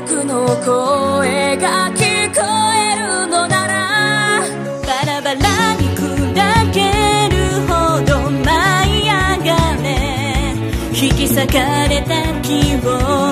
僕の声が聞こえるのならバラバラに砕けるほど舞い上がれ引き裂かれた希望